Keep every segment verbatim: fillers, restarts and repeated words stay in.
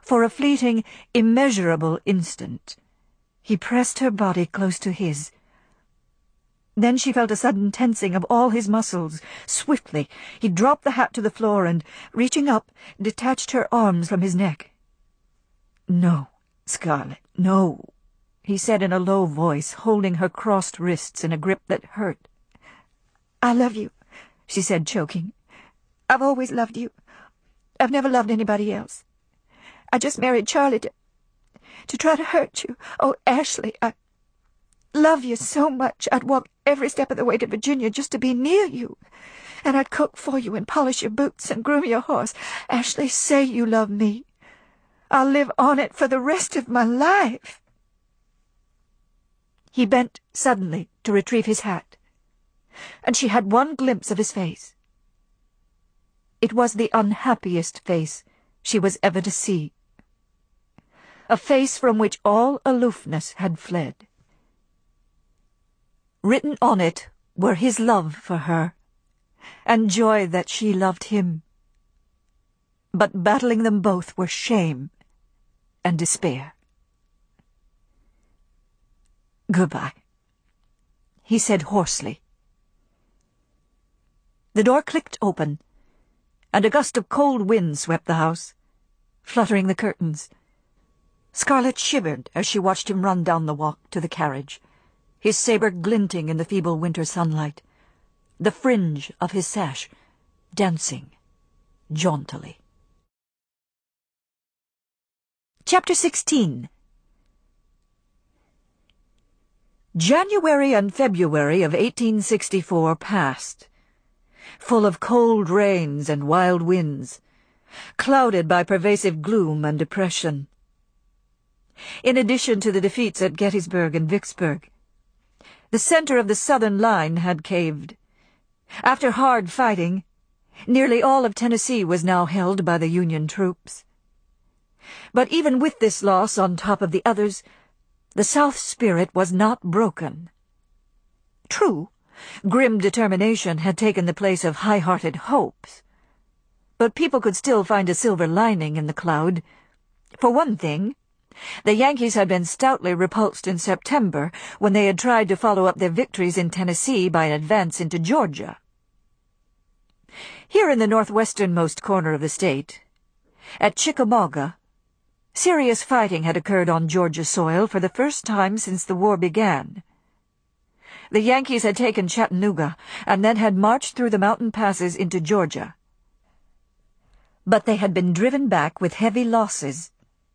For a fleeting, immeasurable instant, he pressed her body close to his. Then she felt a sudden tensing of all his muscles. Swiftly, he dropped the hat to the floor and, reaching up, detached her arms from his neck. "No, Scarlett, no," he said in a low voice, holding her crossed wrists in a grip that hurt. "I love you," she said, choking. "I've always loved you. I've never loved anybody else. I just married Charlie to, to try to hurt you. Oh, Ashley, I love you so much I'd walk every step of the way to Virginia just to be near you. And I'd cook for you and polish your boots and groom your horse. Ashley, say you love me. I'll live on it for the rest of my life." He bent suddenly to retrieve his hat, and she had one glimpse of his face. It was the unhappiest face she was ever to see. A face from which all aloofness had fled. Written on it were his love for her, and joy that she loved him. But battling them both were shame and despair. "Goodbye," he said hoarsely. The door clicked open, and a gust of cold wind swept the house, fluttering the curtains. Scarlett shivered as she watched him run down the walk to the carriage, his sabre glinting in the feeble winter sunlight, the fringe of his sash dancing jauntily. Chapter sixteen. January and February of eighteen sixty-four passed, full of cold rains and wild winds, clouded by pervasive gloom and depression. In addition to the defeats at Gettysburg and Vicksburg, the center of the Southern line had caved. After hard fighting, nearly all of Tennessee was now held by the Union troops. But even with this loss on top of the others, the South's spirit was not broken. True, grim determination had taken the place of high-hearted hopes, but people could still find a silver lining in the cloud. For one thing, the Yankees had been stoutly repulsed in September when they had tried to follow up their victories in Tennessee by an advance into Georgia. Here in the northwesternmost corner of the state, at Chickamauga, serious fighting had occurred on Georgia soil for the first time since the war began. The Yankees had taken Chattanooga and then had marched through the mountain passes into Georgia. But they had been driven back with heavy losses.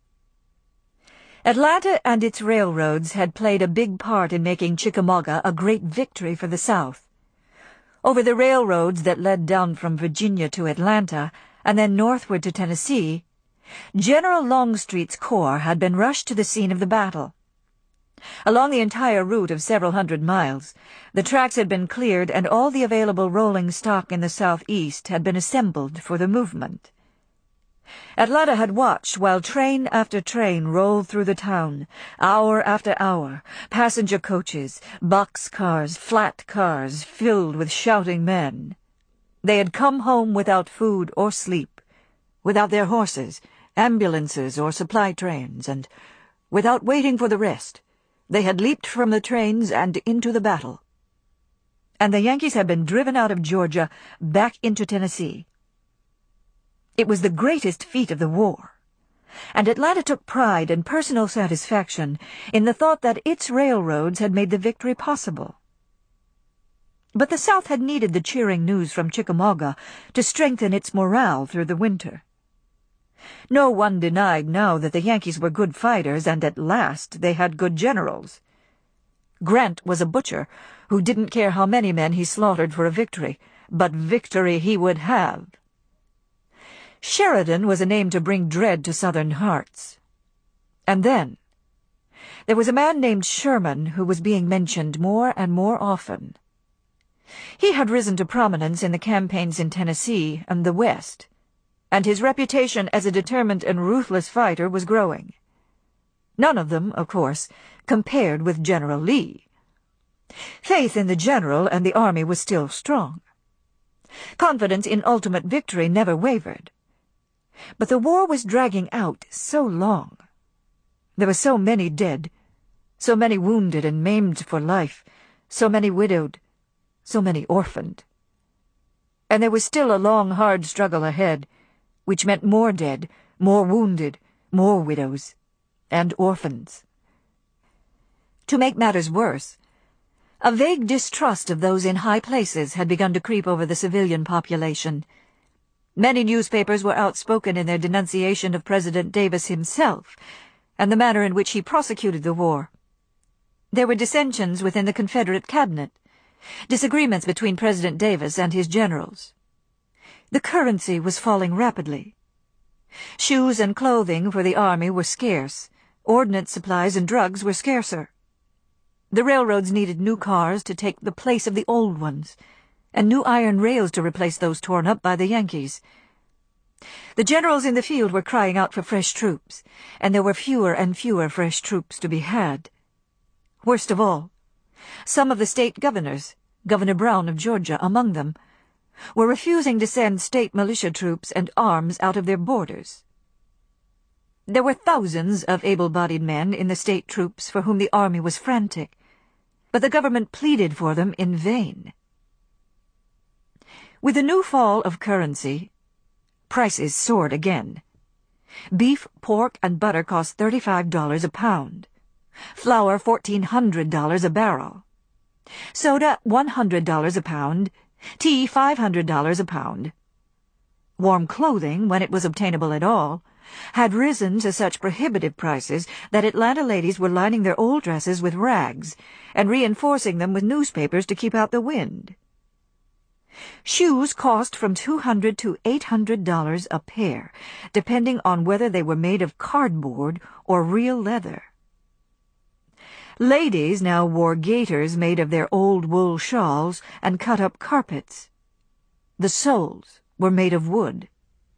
Atlanta and its railroads had played a big part in making Chickamauga a great victory for the South. Over the railroads that led down from Virginia to Atlanta and then northward to Tennessee, General Longstreet's corps had been rushed to the scene of the battle. Along the entire route of several hundred miles, the tracks had been cleared and all the available rolling stock in the southeast had been assembled for the movement. Atlanta had watched while train after train rolled through the town, hour after hour, passenger coaches, box cars, flat cars filled with shouting men. They had come home without food or sleep, without their horses, ambulances, or supply trains, and without waiting for the rest, they had leaped from the trains and into the battle. And the Yankees had been driven out of Georgia back into Tennessee. It was the greatest feat of the war, and Atlanta took pride and personal satisfaction in the thought that its railroads had made the victory possible. But the South had needed the cheering news from Chickamauga to strengthen its morale through the winter. No one denied now that the Yankees were good fighters, and at last they had good generals. Grant was a butcher who didn't care how many men he slaughtered for a victory, but victory he would have. Sheridan was a name to bring dread to Southern hearts. And then, there was a man named Sherman who was being mentioned more and more often. He had risen to prominence in the campaigns in Tennessee and the West, and his reputation as a determined and ruthless fighter was growing. None of them, of course, compared with General Lee. Faith in the general and the army was still strong. Confidence in ultimate victory never wavered. But the war was dragging out so long. There were so many dead, so many wounded and maimed for life, so many widowed, so many orphaned. And there was still a long, hard struggle ahead, which meant more dead, more wounded, more widows, and orphans. To make matters worse, a vague distrust of those in high places had begun to creep over the civilian population. Many newspapers were outspoken in their denunciation of President Davis himself, and the manner in which he prosecuted the war. There were dissensions within the Confederate cabinet, disagreements between President Davis and his generals. The currency was falling rapidly. Shoes and clothing for the army were scarce. Ordnance supplies and drugs were scarcer. The railroads needed new cars to take the place of the old ones, and new iron rails to replace those torn up by the Yankees. The generals in the field were crying out for fresh troops, and there were fewer and fewer fresh troops to be had. Worst of all, some of the state governors, Governor Brown of Georgia among them, were refusing to send state militia troops and arms out of their borders. There were thousands of able-bodied men in the state troops for whom the army was frantic, but the government pleaded for them in vain. With the new fall of currency, prices soared again. Beef, pork, and butter cost thirty-five dollars a pound. Flour fourteen hundred dollars a barrel. Soda one hundred dollars a pound. Tea five hundred dollars a pound. Warm clothing, when it was obtainable at all, had risen to such prohibitive prices that Atlanta ladies were lining their old dresses with rags and reinforcing them with newspapers to keep out the wind. Shoes cost from two hundred to eight hundred dollars a pair, depending on whether they were made of cardboard or real leather. Ladies now wore gaiters made of their old wool shawls and cut-up carpets. The soles were made of wood.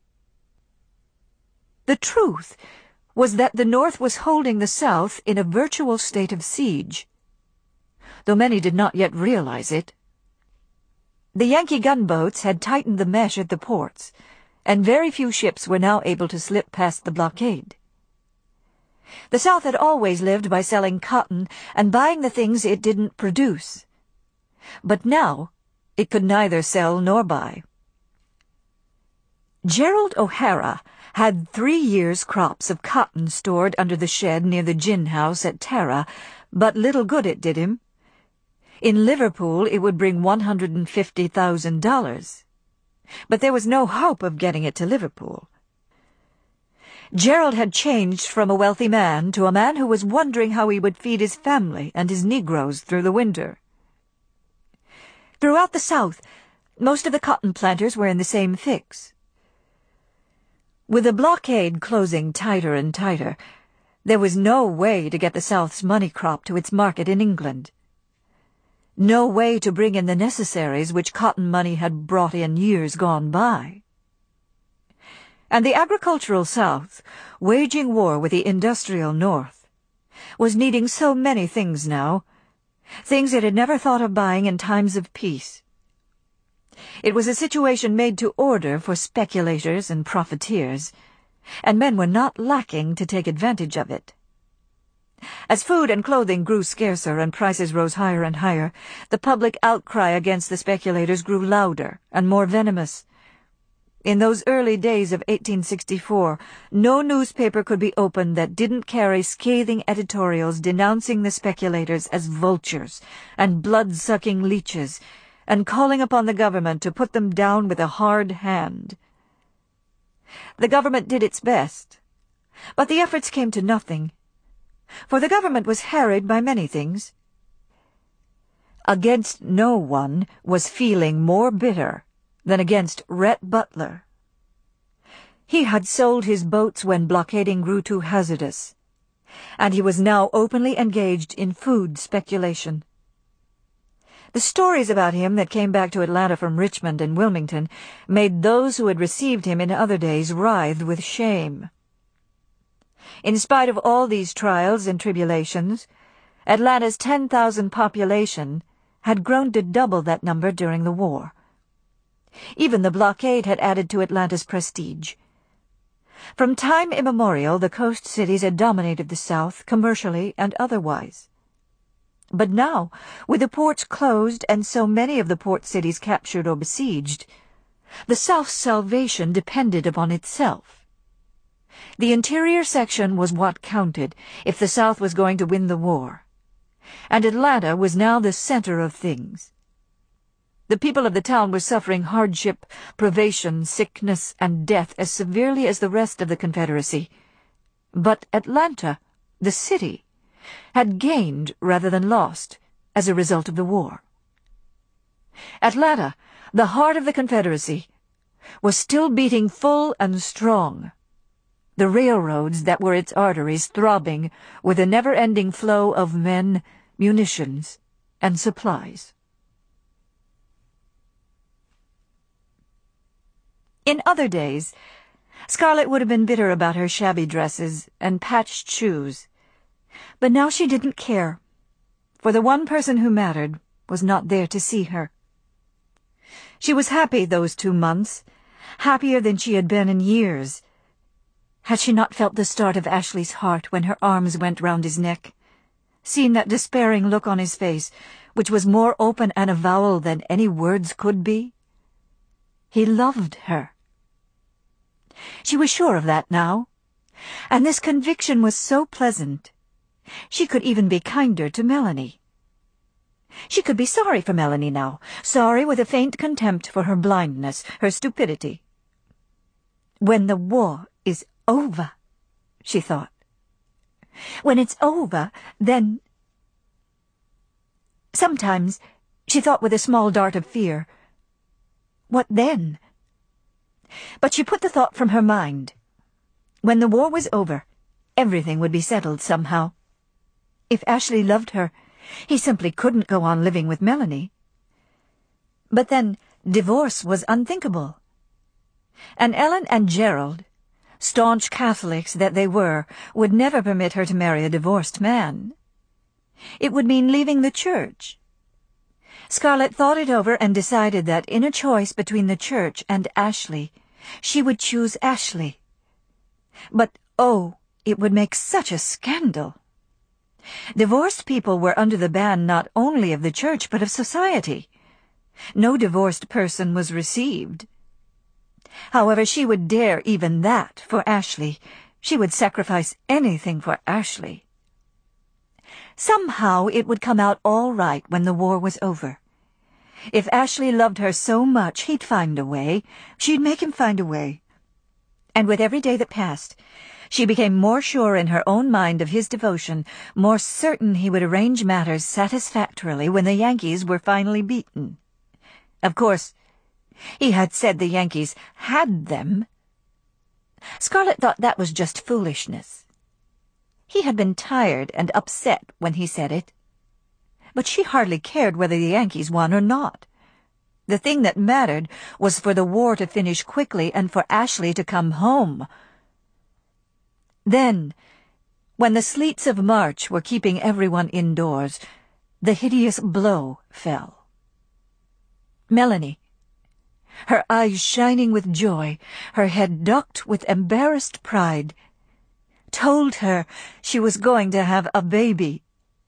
The truth was that the North was holding the South in a virtual state of siege, though many did not yet realize it. The Yankee gunboats had tightened the mesh at the ports, and very few ships were now able to slip past the blockade. The South had always lived by selling cotton and buying the things it didn't produce. But now it could neither sell nor buy. Gerald O'Hara had three years' crops of cotton stored under the shed near the gin house at Tara, but little good it did him. In Liverpool it would bring one hundred and fifty thousand dollars, but there was no hope of getting it to Liverpool. Gerald had changed from a wealthy man to a man who was wondering how he would feed his family and his Negroes through the winter. Throughout the South, most of the cotton planters were in the same fix. With the blockade closing tighter and tighter, there was no way to get the South's money crop to its market in England. No way to bring in the necessaries which cotton money had brought in years gone by. And the agricultural South, waging war with the industrial North, was needing so many things now, things it had never thought of buying in times of peace. It was a situation made to order for speculators and profiteers, and men were not lacking to take advantage of it. As food and clothing grew scarcer and prices rose higher and higher, the public outcry against the speculators grew louder and more venomous. In those early days of eighteen sixty-four, no newspaper could be opened that didn't carry scathing editorials denouncing the speculators as vultures and blood-sucking leeches, and calling upon the government to put them down with a hard hand. The government did its best, but the efforts came to nothing, for the government was harried by many things. Against no one was feeling more bitter than against Rhett Butler. He had sold his boats when blockading grew too hazardous, and he was now openly engaged in food speculation. The stories about him that came back to Atlanta from Richmond and Wilmington made those who had received him in other days writhe with shame. In spite of all these trials and tribulations, Atlanta's ten thousand population had grown to double that number during the war. Even the blockade had added to Atlanta's prestige. From time immemorial, the coast cities had dominated the South, commercially and otherwise. But now, with the ports closed and so many of the port cities captured or besieged, the South's salvation depended upon itself. The interior section was what counted if the South was going to win the war, and Atlanta was now the center of things. The people of the town were suffering hardship, privation, sickness, and death as severely as the rest of the Confederacy. But Atlanta, the city, had gained rather than lost as a result of the war. Atlanta, the heart of the Confederacy, was still beating full and strong, the railroads that were its arteries throbbing with a never-ending flow of men, munitions, and supplies. In other days, Scarlett would have been bitter about her shabby dresses and patched shoes, but now she didn't care, for the one person who mattered was not there to see her. She was happy those two months, happier than she had been in years. Had she not felt the start of Ashley's heart when her arms went round his neck, seen that despairing look on his face, which was more open an avowal than any words could be? He loved her. She was sure of that now, and this conviction was so pleasant. She could even be kinder to Melanie. She could be sorry for Melanie now, sorry with a faint contempt for her blindness, her stupidity. When the war is over, she thought. When it's over, then... Sometimes she thought with a small dart of fear, what then? But she put the thought from her mind. When the war was over, everything would be settled somehow. If Ashley loved her, he simply couldn't go on living with Melanie. But then, divorce was unthinkable. And Ellen and Gerald, staunch Catholics that they were, would never permit her to marry a divorced man. It would mean leaving the church. Scarlett thought it over and decided that in a choice between the church and Ashley, she would choose Ashley. But, oh, it would make such a scandal. Divorced people were under the ban not only of the church but of society. No divorced person was received. However, she would dare even that for Ashley. She would sacrifice anything for Ashley. Somehow it would come out all right when the war was over. If Ashley loved her so much, he'd find a way. She'd make him find a way. And with every day that passed, she became more sure in her own mind of his devotion, more certain he would arrange matters satisfactorily when the Yankees were finally beaten. Of course, he had said the Yankees had them. Scarlett thought that was just foolishness. He had been tired and upset when he said it. But she hardly cared whether the Yankees won or not. The thing that mattered was for the war to finish quickly and for Ashley to come home. Then, when the sleets of March were keeping everyone indoors, the hideous blow fell. Melanie, her eyes shining with joy, her head ducked with embarrassed pride, told her she was going to have a baby.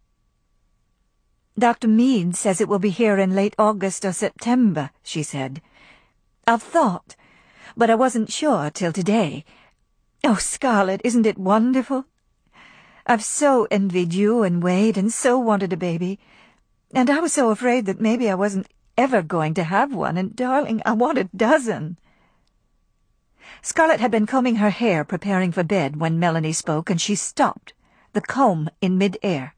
Doctor Meade says it will be here in late August or September, she said. I've thought, but I wasn't sure till today. Oh, Scarlett, isn't it wonderful? I've so envied you and Wade and so wanted a baby. And I was so afraid that maybe I wasn't ever going to have one, and darling, I want a dozen. Scarlett had been combing her hair preparing for bed when Melanie spoke, and she stopped, the comb in mid-air.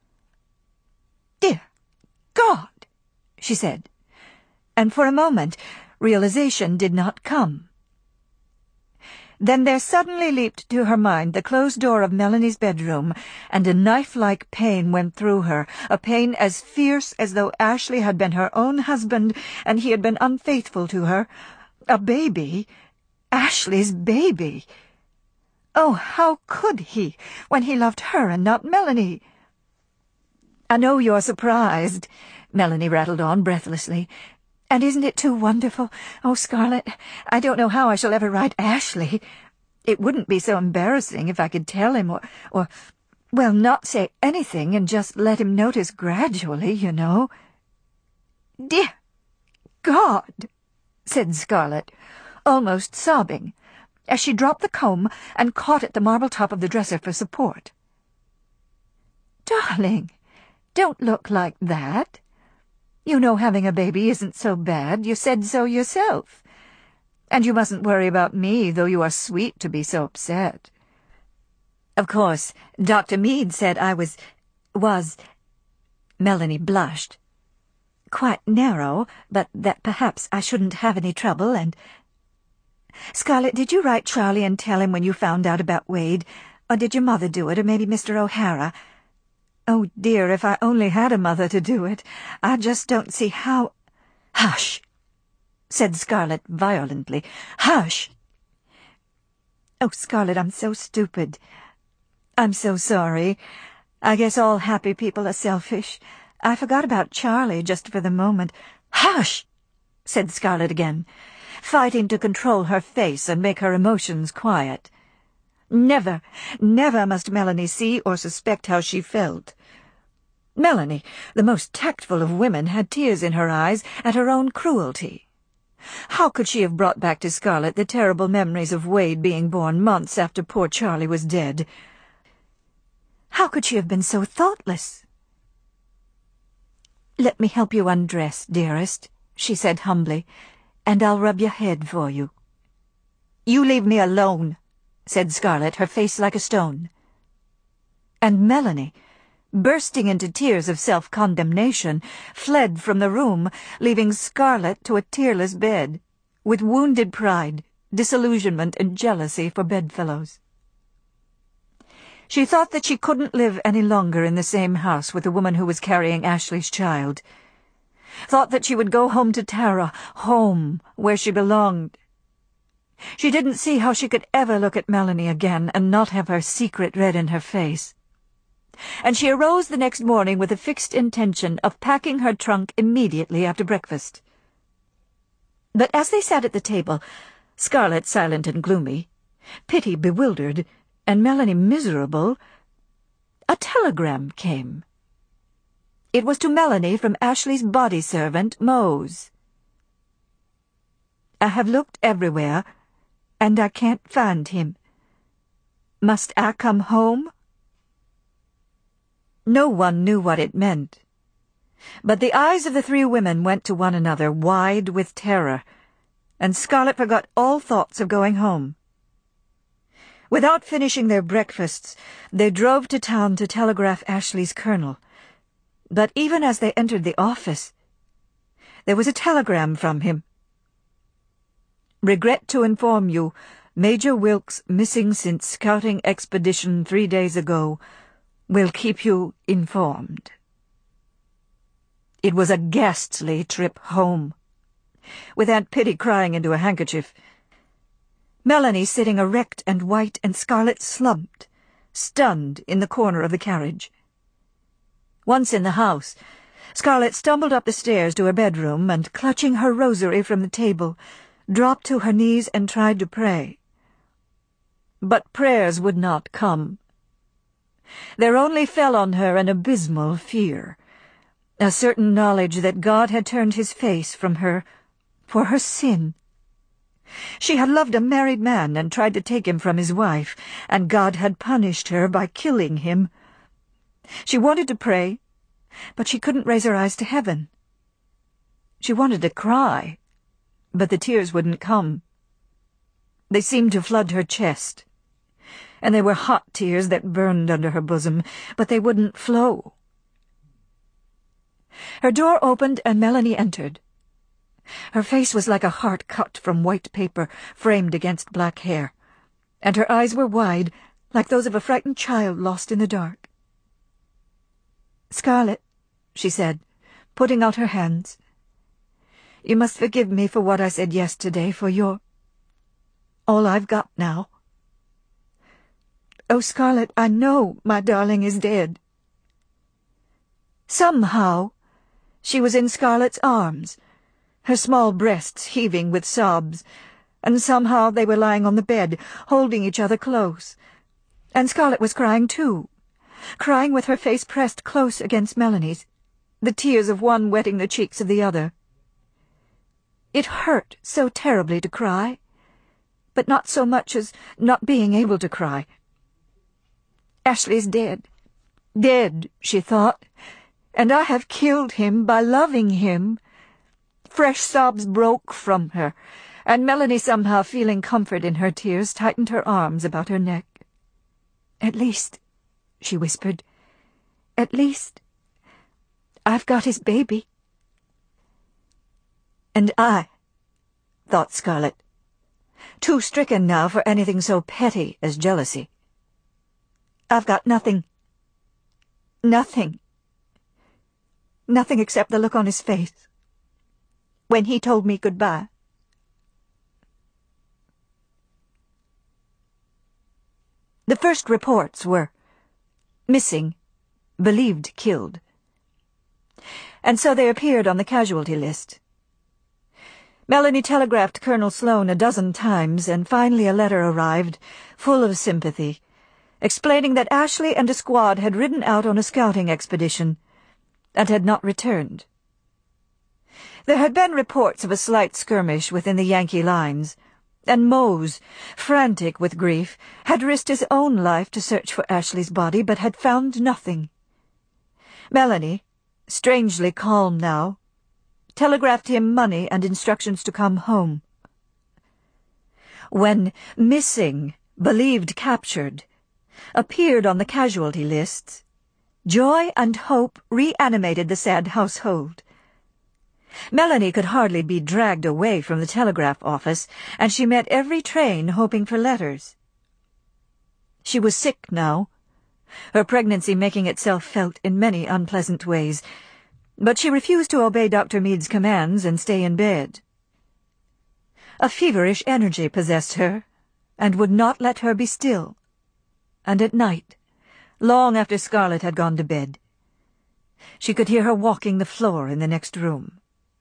Dear God, she said, and for a moment realization did not come. Then there suddenly leaped to her mind the closed door of Melanie's bedroom, and a knife-like pain went through her, a pain as fierce as though Ashley had been her own husband and he had been unfaithful to her. A baby, Ashley's baby. Oh, how could he, when he loved her and not Melanie? I know you're surprised, Melanie rattled on breathlessly. And isn't it too wonderful? Oh, Scarlett, I don't know how I shall ever write Ashley. It wouldn't be so embarrassing if I could tell him or, or, well, not say anything and just let him notice gradually, you know." "Dear God," said Scarlet, almost sobbing, as she dropped the comb and caught at the marble top of the dresser for support. "Darling, don't look like that. You know having a baby isn't so bad. You said so yourself. And you mustn't worry about me, though you are sweet to be so upset. Of course, Doctor Meade said I was... was..." Melanie blushed. "Quite narrow, but that perhaps I shouldn't have any trouble, and... Scarlet, did you write Charlie and tell him when you found out about Wade? Or did your mother do it, or maybe Mister O'Hara? Oh, dear, if I only had a mother to do it. I just don't see how—" "Hush!" said Scarlet violently. "Hush!" "Oh, Scarlet, I'm so stupid. I'm so sorry. I guess all happy people are selfish. I forgot about Charlie just for the moment." "Hush!" said Scarlet again, fighting to control her face and make her emotions quiet. Never, never must Melanie see or suspect how she felt. Melanie, the most tactful of women, had tears in her eyes at her own cruelty. How could she have brought back to Scarlet the terrible memories of Wade being born months after poor Charlie was dead? How could she have been so thoughtless? "Let me help you undress, dearest," she said humbly, "and I'll rub your head for you." "You leave me alone," said Scarlet, her face like a stone. And Melanie, bursting into tears of self-condemnation, fled from the room, leaving Scarlet to a tearless bed, with wounded pride, disillusionment, and jealousy for bedfellows. She thought that she couldn't live any longer in the same house with the woman who was carrying Ashley's child. Thought that she would go home to Tara, home, where she belonged. She didn't see how she could ever look at Melanie again and not have her secret read in her face. And she arose the next morning with a fixed intention of packing her trunk immediately after breakfast. But as they sat at the table, Scarlet silent and gloomy, Pitty bewildered, and Melanie miserable, a telegram came. It was to Melanie from Ashley's body servant, Mose. "I have looked everywhere, and I can't find him. Must I come home?" No one knew what it meant, but the eyes of the three women went to one another, wide with terror, and Scarlet forgot all thoughts of going home. Without finishing their breakfasts, they drove to town to telegraph Ashley's colonel. But even as they entered the office, there was a telegram from him. "Regret to inform you, Major Wilkes missing since scouting expedition three days ago. Will keep you informed." It was a ghastly trip home, with Aunt Pitty crying into a handkerchief, Melanie sitting erect and white, and Scarlet slumped, stunned, in the corner of the carriage. Once in the house, Scarlet stumbled up the stairs to her bedroom and, clutching her rosary from the table, dropped to her knees and tried to pray. But prayers would not come. There only fell on her an abysmal fear, a certain knowledge that God had turned his face from her for her sin. She had loved a married man and tried to take him from his wife, and God had punished her by killing him. She wanted to pray, but she couldn't raise her eyes to heaven. She wanted to cry, but the tears wouldn't come. They seemed to flood her chest, and they were hot tears that burned under her bosom, but they wouldn't flow. Her door opened and Melanie entered. Her face was like a heart cut from white paper framed against black hair, and her eyes were wide, like those of a frightened child lost in the dark. "Scarlet," she said, putting out her hands, "you must forgive me for what I said yesterday, for you're all I've got now. Oh, Scarlet, I know my darling is dead." Somehow, she was in Scarlet's arms, her small breasts heaving with sobs, and somehow they were lying on the bed, holding each other close. And Scarlett was crying too, crying with her face pressed close against Melanie's, the tears of one wetting the cheeks of the other. It hurt so terribly to cry, but not so much as not being able to cry. Ashley's dead, dead, she thought, and I have killed him by loving him. Fresh sobs broke from her, and Melanie, somehow feeling comfort in her tears, tightened her arms about her neck. "At least," she whispered, "at least, I've got his baby." And I, thought Scarlett, too stricken now for anything so petty as jealousy. I've got nothing. Nothing. Nothing except the look on his face when he told me goodbye. The first reports were missing, believed killed, and so they appeared on the casualty list. Melanie telegraphed Colonel Sloane a dozen times, and finally a letter arrived, full of sympathy, explaining that Ashley and a squad had ridden out on a scouting expedition and had not returned. There had been reports of a slight skirmish within the Yankee lines, and Mose, frantic with grief, had risked his own life to search for Ashley's body, but had found nothing. Melanie, strangely calm now, telegraphed him money and instructions to come home. When missing, believed captured, appeared on the casualty lists, joy and hope reanimated the sad household. Melanie could hardly be dragged away from the telegraph office, and she met every train hoping for letters. She was sick now, her pregnancy making itself felt in many unpleasant ways, but she refused to obey Doctor Meade's commands and stay in bed. A feverish energy possessed her, and would not let her be still, and at night, long after Scarlett had gone to bed, she could hear her walking the floor in the next room.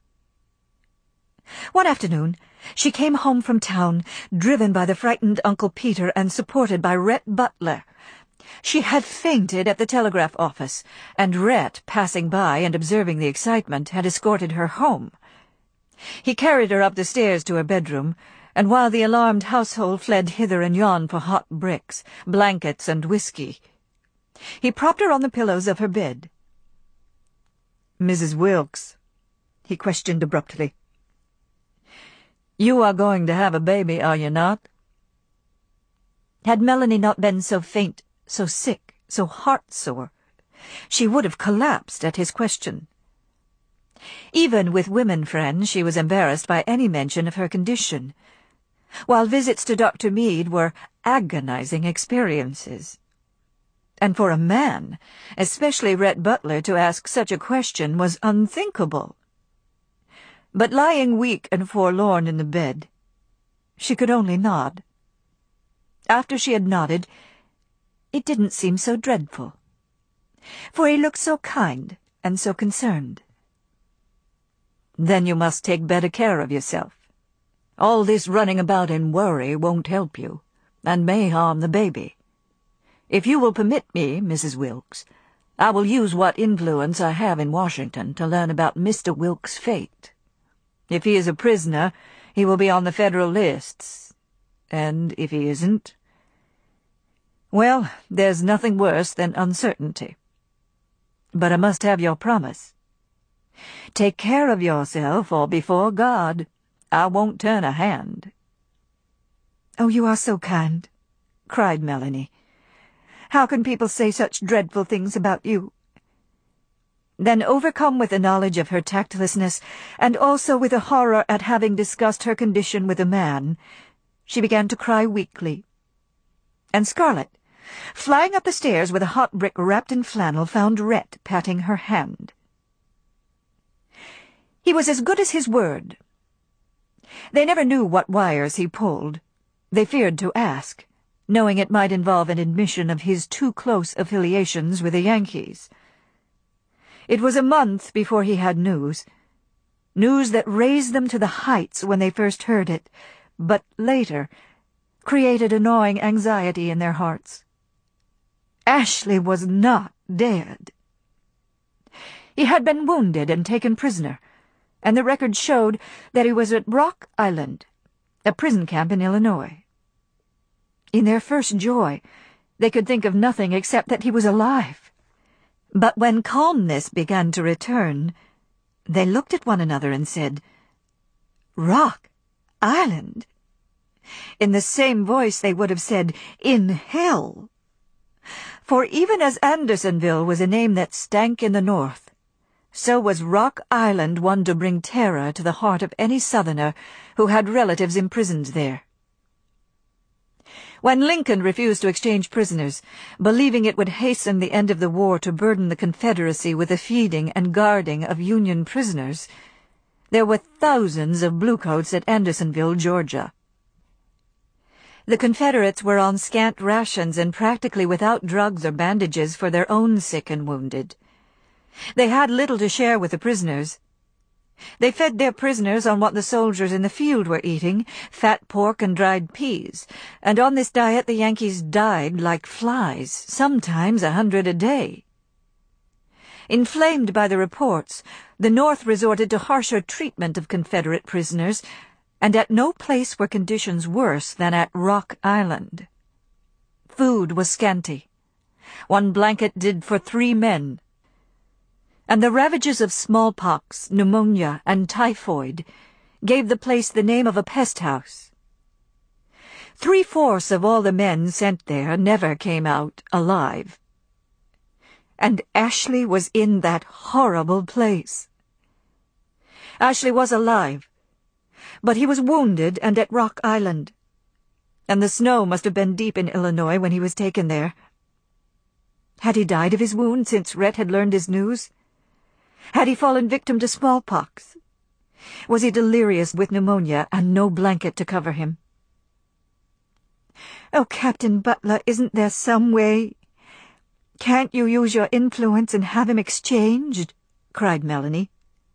One afternoon, she came home from town, driven by the frightened Uncle Peter and supported by Rhett Butler. She had fainted at the telegraph office, and Rhett, passing by and observing the excitement, had escorted her home. He carried her up the stairs to her bedroom, and while the alarmed household fled hither and yon for hot bricks, blankets, and whiskey, he propped her on the pillows of her bed. "Missus Wilkes," he questioned abruptly, "you are going to have a baby, are you not?" Had Melanie not been so faint, so sick, so heart-sore, she would have collapsed at his question. Even with women friends she was embarrassed by any mention of her condition, while visits to Doctor Meade were agonizing experiences. And for a man, especially Rhett Butler, to ask such a question was unthinkable. But lying weak and forlorn in the bed, she could only nod. After she had nodded, it didn't seem so dreadful, for he looked so kind and so concerned. "Then you must take better care of yourself. All this running about in worry won't help you, and may harm the baby. If you will permit me, Missus Wilkes, I will use what influence I have in Washington to learn about Mister Wilkes' fate. If he is a prisoner, he will be on the federal lists, and if he isn't, well, there's nothing worse than uncertainty. But I must have your promise. Take care of yourself, or before God, I won't turn a hand." "Oh, you are so kind," cried Melanie. "How can people say such dreadful things about you?" Then, overcome with the knowledge of her tactlessness, and also with a horror at having discussed her condition with a man, she began to cry weakly. And Scarlett, flying up the stairs with a hot brick wrapped in flannel, found Rhett patting her hand. He was as good as his word. They never knew what wires he pulled. They feared to ask, knowing it might involve an admission of his too close affiliations with the Yankees. It was a month before he had news, news that raised them to the heights when they first heard it, but later created a gnawing anxiety in their hearts. Ashley was not dead. He had been wounded and taken prisoner, and the record showed that he was at Rock Island, a prison camp in Illinois. In their first joy, they could think of nothing except that he was alive. But when calmness began to return, they looked at one another and said, "Rock Island?" In the same voice they would have said, "In hell." For even as Andersonville was a name that stank in the North, so was Rock Island one to bring terror to the heart of any Southerner who had relatives imprisoned there. When Lincoln refused to exchange prisoners, believing it would hasten the end of the war to burden the Confederacy with the feeding and guarding of Union prisoners, there were thousands of bluecoats at Andersonville, Georgia. The Confederates were on scant rations and practically without drugs or bandages for their own sick and wounded. They had little to share with the prisoners. They fed their prisoners on what the soldiers in the field were eating, fat pork and dried peas, and on this diet the Yankees died like flies, sometimes a hundred a day. Inflamed by the reports, the North resorted to harsher treatment of Confederate prisoners, and at no place were conditions worse than at Rock Island. Food was scanty. One blanket did for three men. And the ravages of smallpox, pneumonia, and typhoid gave the place the name of a pest house. Three-fourths of all the men sent there never came out alive. And Ashley was in that horrible place. Ashley was alive, but he was wounded and at Rock Island, and the snow must have been deep in Illinois when he was taken there. Had he died of his wound since Rhett had learned his news? Had he fallen victim to smallpox? Was he delirious with pneumonia and no blanket to cover him? "Oh, Captain Butler, isn't there some way? Can't you use your influence and have him exchanged?" cried Melanie.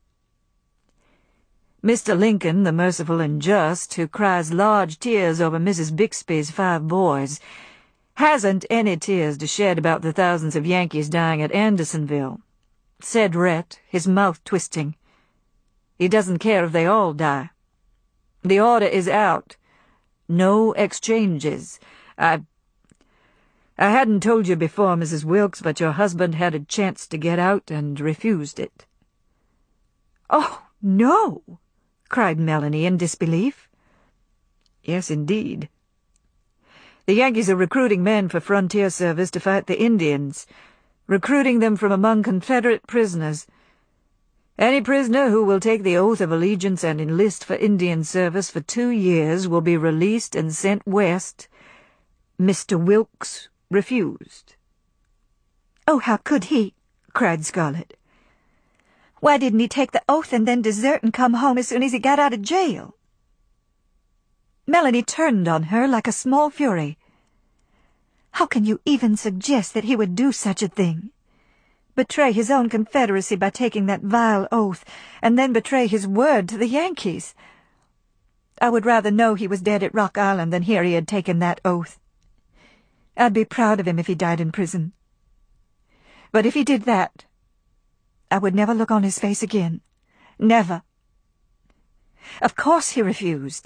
Mister Lincoln, the merciful and just, who cries large tears over Missus Bixby's five boys, hasn't any tears to shed about the thousands of Yankees dying at Andersonville, said Rhett, his mouth twisting. He doesn't care if they all die. The order is out. No exchanges. I... I hadn't told you before, Missus Wilkes, but your husband had a chance to get out and refused it. "Oh, no!" cried Melanie in disbelief. "Yes, indeed. The Yankees are recruiting men for frontier service to fight the Indians, recruiting them from among Confederate prisoners. Any prisoner who will take the oath of allegiance and enlist for Indian service for two years will be released and sent west. Mister Wilkes refused." "Oh, how could he?" cried Scarlett. "Why didn't he take the oath and then desert and come home as soon as he got out of jail?" Melanie turned on her like a small fury. "How can you even suggest that he would do such a thing? Betray his own Confederacy by taking that vile oath, and then betray his word to the Yankees? I would rather know he was dead at Rock Island than hear he had taken that oath. I'd be proud of him if he died in prison. But if he did that, I would never look on his face again. Never. Of course he refused."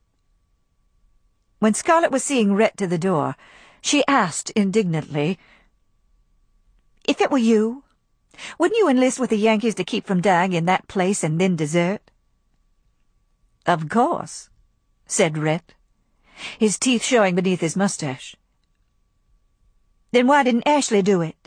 When Scarlett was seeing Rhett to the door, she asked indignantly, "If it were you, wouldn't you enlist with the Yankees to keep from dying in that place and then desert?" "Of course," said Rhett, his teeth showing beneath his mustache. "Then why didn't Ashley do it?"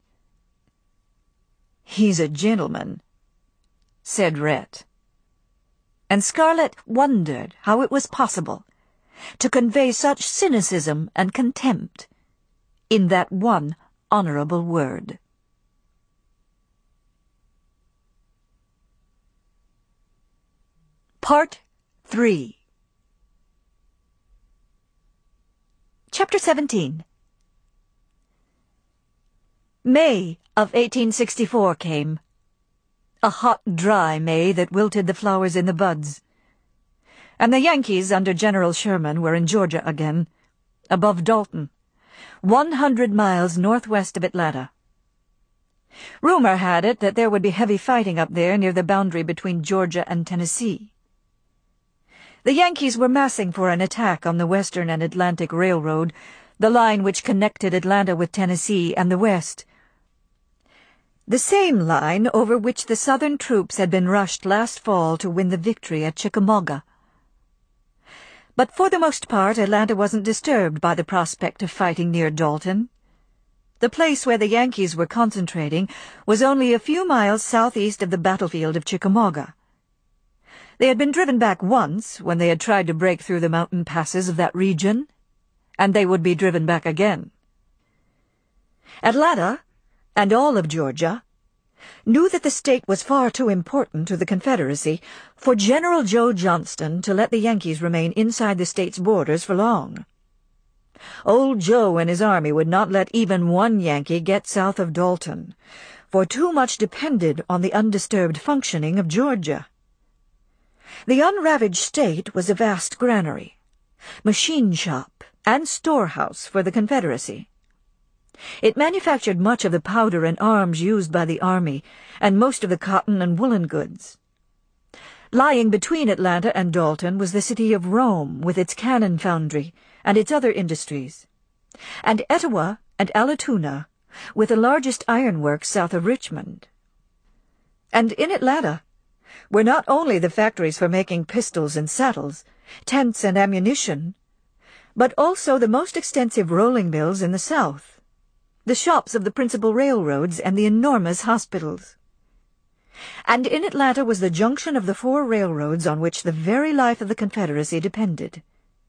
"He's a gentleman," said Rhett. And Scarlett wondered how it was possible to convey such cynicism and contempt in that one honorable word. Part three. Chapter seventeen. May of eighteen sixty-four came. A hot, dry May that wilted the flowers in the buds. and the Yankees under General Sherman were in Georgia again, above Dalton, one hundred miles northwest of Atlanta. Rumor had it that there would be heavy fighting up there near the boundary between Georgia and Tennessee. The Yankees were massing for an attack on the Western and Atlantic Railroad, the line which connected Atlanta with Tennessee and the West. The same line over which the Southern troops had been rushed last fall to win the victory at Chickamauga. But for the most part, Atlanta wasn't disturbed by the prospect of fighting near Dalton. The place where the Yankees were concentrating was only a few miles southeast of the battlefield of Chickamauga. They had been driven back once when they had tried to break through the mountain passes of that region, and they would be driven back again. Atlanta, and all of Georgia, knew that the state was far too important to the Confederacy for General Joe Johnston to let the Yankees remain inside the state's borders for long. Old Joe and his army would not let even one Yankee get south of Dalton, for too much depended on the undisturbed functioning of Georgia. The unravaged state was a vast granary, machine shop, and storehouse for the Confederacy. It manufactured much of the powder and arms used by the army, and most of the cotton and woolen goods. Lying between Atlanta and Dalton was the city of Rome, with its cannon foundry and its other industries, and Etowah and Allatoona, with the largest ironworks south of Richmond. And in Atlanta were not only the factories for making pistols and saddles, tents and ammunition, but also the most extensive rolling mills in the South, the shops of the principal railroads, and the enormous hospitals. And in Atlanta was the junction of the four railroads on which the very life of the Confederacy depended.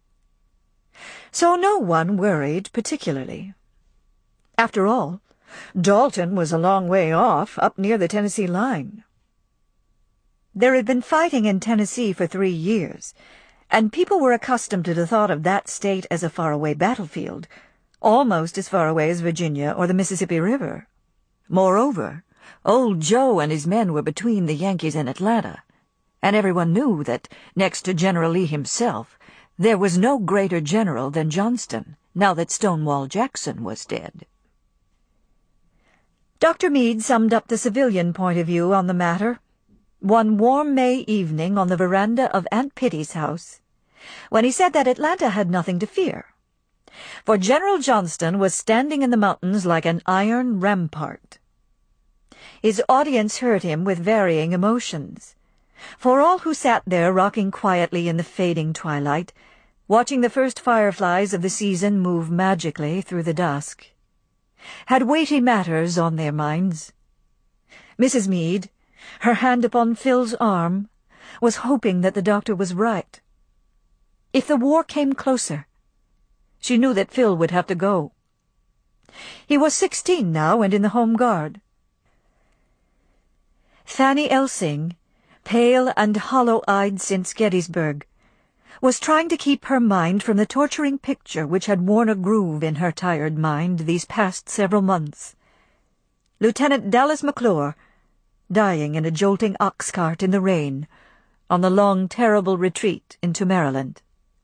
So no one worried particularly. After all, Dalton was a long way off, up near the Tennessee line. There had been fighting in Tennessee for three years, and people were accustomed to the thought of that state as a faraway battlefield, almost as far away as Virginia or the Mississippi River. Moreover, old Joe and his men were between the Yankees and Atlanta, and everyone knew that, next to General Lee himself, there was no greater general than Johnston, now that Stonewall Jackson was dead. Doctor Meade summed up the civilian point of view on the matter one warm May evening on the veranda of Aunt Pitty's house, when he said that Atlanta had nothing to fear, for General Johnston was standing in the mountains like an iron rampart. His audience heard him with varying emotions, for all who sat there rocking quietly in the fading twilight, watching the first fireflies of the season move magically through the dusk, had weighty matters on their minds. Missus Meade, her hand upon Phil's arm, was hoping that the doctor was right. If the war came closer, she knew that Phil would have to go. He was sixteen now and in the Home Guard. Fanny Elsing, pale and hollow-eyed since Gettysburg, was trying to keep her mind from the torturing picture which had worn a groove in her tired mind these past several months. Lieutenant Dallas McClure, dying in a jolting ox cart in the rain, on the long, terrible retreat into Maryland.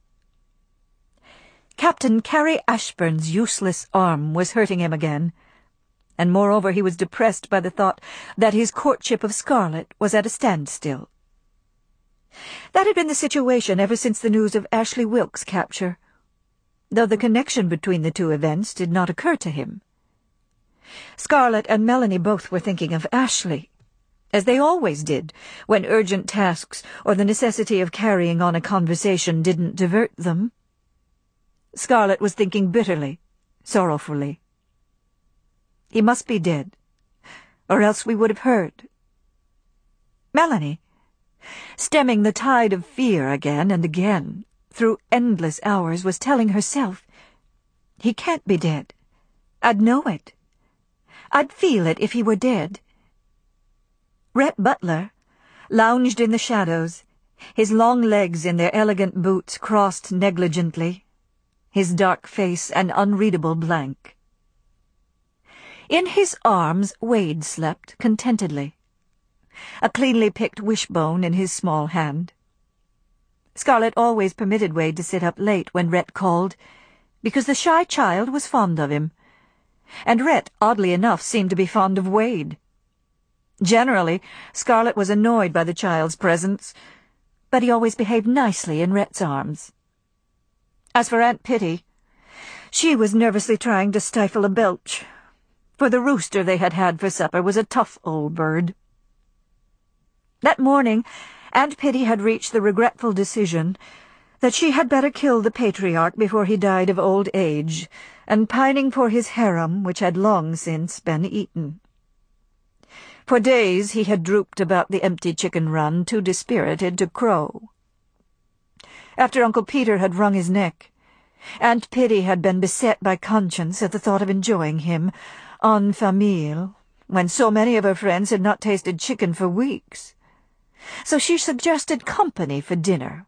Captain Carrie Ashburn's useless arm was hurting him again, and moreover he was depressed by the thought that his courtship of Scarlett was at a standstill. That had been the situation ever since the news of Ashley Wilkes' capture, though the connection between the two events did not occur to him. Scarlett and Melanie both were thinking of Ashley, as they always did when urgent tasks or the necessity of carrying on a conversation didn't divert them. Scarlett was thinking bitterly, sorrowfully. He must be dead, or else we would have heard. Melanie, stemming the tide of fear again and again, through endless hours, was telling herself, "He can't be dead. I'd know it. I'd feel it if he were dead." Rhett Butler lounged in the shadows, his long legs in their elegant boots crossed negligently, his dark face an unreadable blank. In his arms Wade slept contentedly, a cleanly picked wishbone in his small hand. Scarlet always permitted Wade to sit up late when Rhett called, because the shy child was fond of him, and Rhett, oddly enough, seemed to be fond of Wade. Generally, Scarlet was annoyed by the child's presence, but he always behaved nicely in Rhett's arms. As for Aunt Pitty, she was nervously trying to stifle a belch, for the rooster they had had for supper was a tough old bird. That morning, Aunt Pitty had reached the regretful decision that she had better kill the patriarch before he died of old age, and pining for his harem, which had long since been eaten. For days he had drooped about the empty chicken run, too dispirited to crow. After Uncle Peter had wrung his neck, Aunt Pitty had been beset by conscience at the thought of enjoying him, en famille, when so many of her friends had not tasted chicken for weeks. So she suggested company for dinner.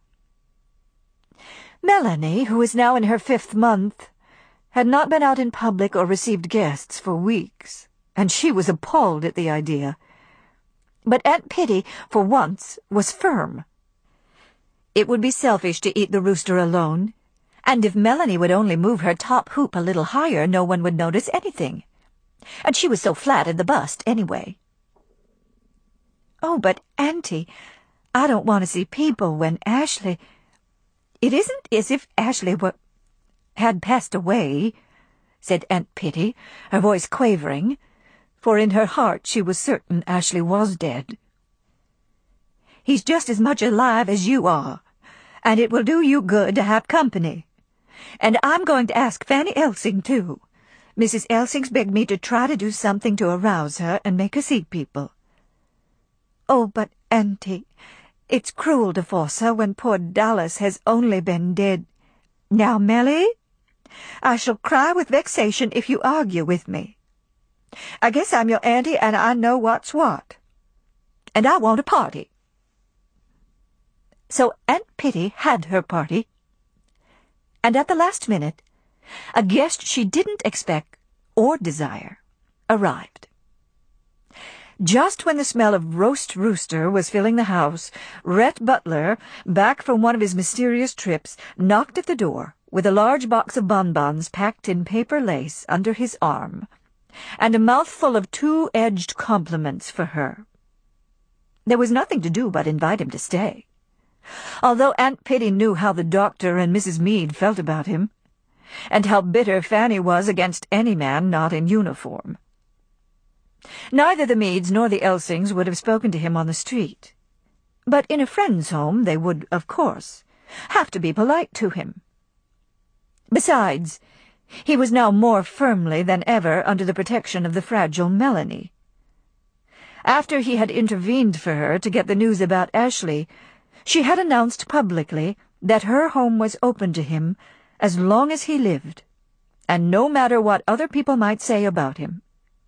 Melanie, who was now in her fifth month, had not been out in public or received guests for weeks, and she was appalled at the idea. But Aunt Pitty, for once, was firm. It would be selfish to eat the rooster alone, and if Melanie would only move her top hoop a little higher, no one would notice anything. And she was so flat in the bust, anyway. "Oh, but, Auntie, I don't want to see people when Ashley—" "It isn't as if Ashley were... had passed away," said Aunt Pitty, her voice quavering, for in her heart she was certain Ashley was dead. "He's just as much alive as you are, and it will do you good to have company. And I'm going to ask Fanny Elsing, too. Missus Elsing's begged me to try to do something to arouse her and make her see people." "Oh, but, Auntie, it's cruel to force her when poor Dallas has only been dead—" "Now, Melly, I shall cry with vexation if you argue with me. I guess I'm your auntie and I know what's what. And I want a party." So Aunt Pitty had her party, and at the last minute, a guest she didn't expect or desire arrived. Just when the smell of roast rooster was filling the house, Rhett Butler, back from one of his mysterious trips, knocked at the door with a large box of bonbons packed in paper lace under his arm, and a mouthful of two-edged compliments for her. There was nothing to do but invite him to stay, although Aunt Pitty knew how the doctor and Missus Meade felt about him, and how bitter Fanny was against any man not in uniform. Neither the Meads nor the Elsings would have spoken to him on the street, but in a friend's home they would, of course, have to be polite to him. Besides, he was now more firmly than ever under the protection of the fragile Melanie. After he had intervened for her to get the news about Ashley, she had announced publicly that her home was open to him as long as he lived, and no matter what other people might say about him.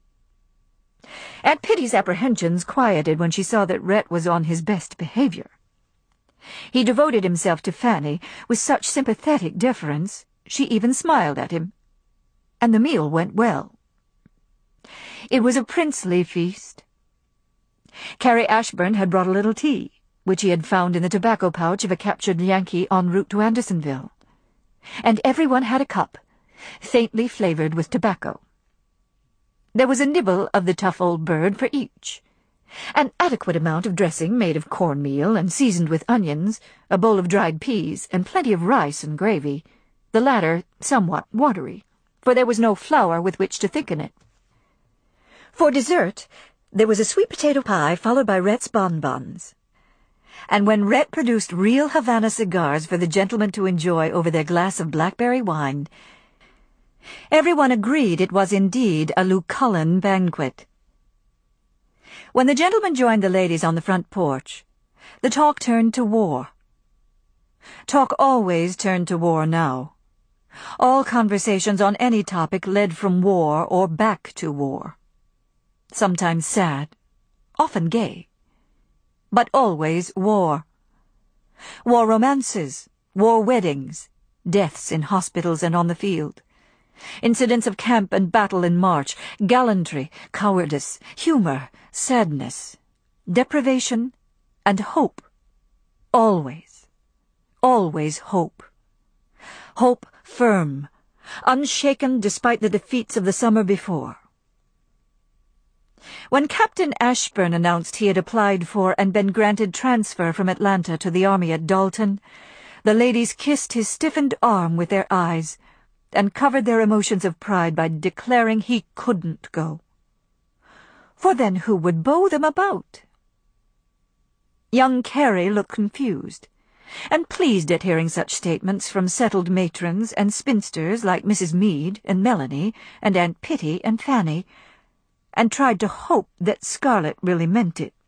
Aunt Pitty's apprehensions quieted when she saw that Rhett was on his best behavior. He devoted himself to Fanny with such sympathetic deference, she even smiled at him, and the meal went well. It was a princely feast. Carrie Ashburn had brought a little tea, which he had found in the tobacco pouch of a captured Yankee en route to Andersonville, and everyone had a cup, faintly flavored with tobacco. There was a nibble of the tough old bird for each, an adequate amount of dressing made of cornmeal and seasoned with onions, a bowl of dried peas, and plenty of rice and gravy, the latter somewhat watery, for there was no flour with which to thicken it. For dessert, there was a sweet potato pie followed by Rhett's bonbons, and when Rhett produced real Havana cigars for the gentlemen to enjoy over their glass of blackberry wine, everyone agreed it was indeed a Lucullan banquet. When the gentlemen joined the ladies on the front porch, the talk turned to war. Talk always turned to war now. All conversations on any topic led from war or back to war. Sometimes sad, often gay, but always war. War romances, war weddings, deaths in hospitals and on the field, incidents of camp and battle in march, gallantry, cowardice, humor, sadness, deprivation, and hope. Always. Always hope. Hope firm, unshaken despite the defeats of the summer before. When Captain Ashburn announced he had applied for and been granted transfer from Atlanta to the army at Dalton, the ladies kissed his stiffened arm with their eyes and covered their emotions of pride by declaring he couldn't go. For then who would beau them about? Young Carey looked confused, and pleased at hearing such statements from settled matrons and spinsters like Missus Meade and Melanie and Aunt Pitty and Fanny, and tried to hope that Scarlett really meant it.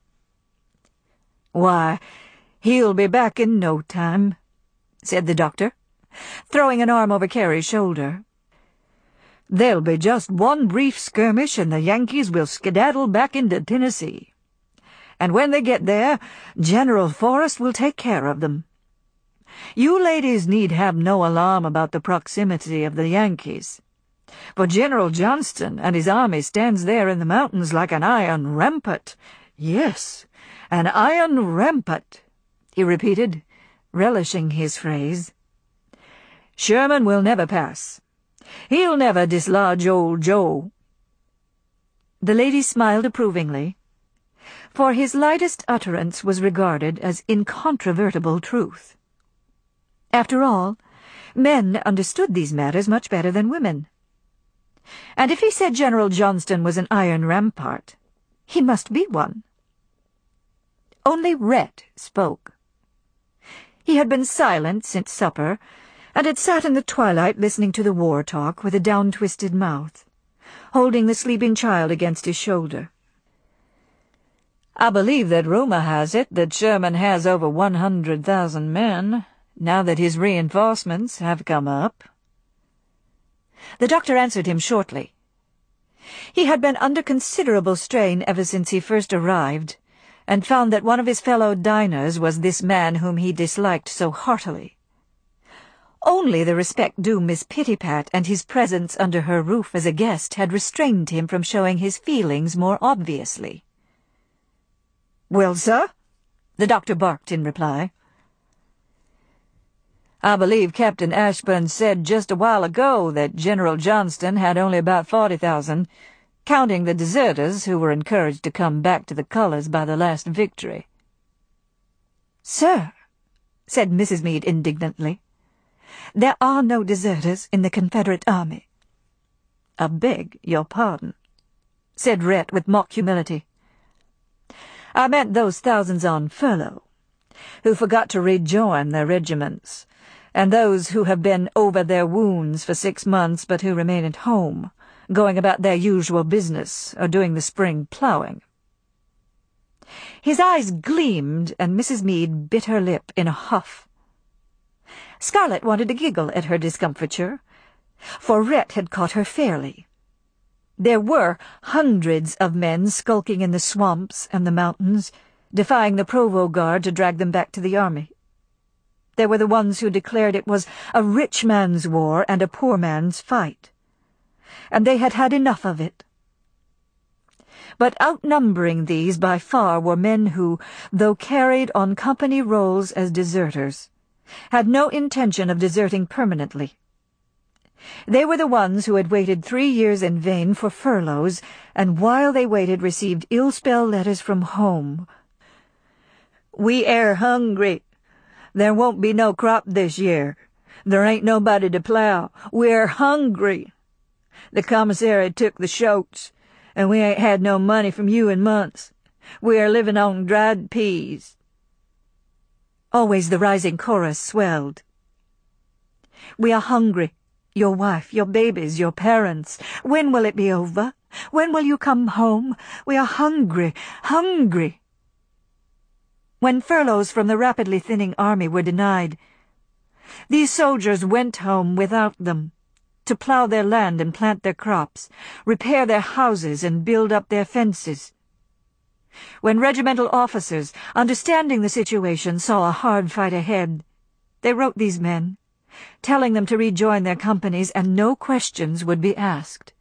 "Why, he'll be back in no time," said the doctor, throwing an arm over Carey's shoulder. "There'll be just one brief skirmish and the Yankees will skedaddle back into Tennessee. And when they get there, General Forrest will take care of them. You ladies need have no alarm about the proximity of the Yankees, for General Johnston and his army stands there in the mountains like an iron rampart. Yes, an iron rampart," he repeated, relishing his phrase. "Sherman will never pass. He'll never dislodge old Joe." The lady smiled approvingly, for his lightest utterance was regarded as incontrovertible truth. After all, men understood these matters much better than women. And if he said General Johnston was an iron rampart, he must be one. Only Rhett spoke. He had been silent since supper, and had sat in the twilight listening to the war talk with a down-twisted mouth, holding the sleeping child against his shoulder. "I believe that rumor has it that Sherman has over one hundred thousand men, now that his reinforcements have come up." The doctor answered him shortly. He had been under considerable strain ever since he first arrived, and found that one of his fellow diners was this man whom he disliked so heartily. Only the respect due Miss Pittypat and his presence under her roof as a guest had restrained him from showing his feelings more obviously. "Well, sir?" the doctor barked in reply. "I believe Captain Ashburn said just a while ago that General Johnston had only about forty thousand, counting the deserters who were encouraged to come back to the colors by the last victory." "Sir," said Missus Meade indignantly, "there are no deserters in the Confederate army." "I beg your pardon," said Rhett with mock humility. "I meant those thousands on furlough, who forgot to rejoin their regiments, and those who have been over their wounds for six months but who remain at home, going about their usual business or doing the spring ploughing." His eyes gleamed, and Missus Meade bit her lip in a huff. Scarlett wanted to giggle at her discomfiture, for Rhett had caught her fairly. There were hundreds of men skulking in the swamps and the mountains, defying the Provost Guard to drag them back to the army. There were the ones who declared it was a rich man's war and a poor man's fight, and they had had enough of it. But outnumbering these by far were men who, though carried on company rolls as deserters, had no intention of deserting permanently. They were the ones who had waited three years in vain for furloughs, and while they waited received ill-spelled letters from home. "We air hungry. There won't be no crop this year. There ain't nobody to plow. We're hungry. The commissary took the shoats, and we ain't had no money from you in months. We are living on dried peas." Always the rising chorus swelled. "We are hungry. Your wife, your babies, your parents. When will it be over? When will you come home? We are hungry, hungry." When furloughs from the rapidly thinning army were denied, these soldiers went home without them, to plough their land and plant their crops, repair their houses and build up their fences. When regimental officers, understanding the situation, saw a hard fight ahead, they wrote these men, telling them to rejoin their companies and no questions would be asked.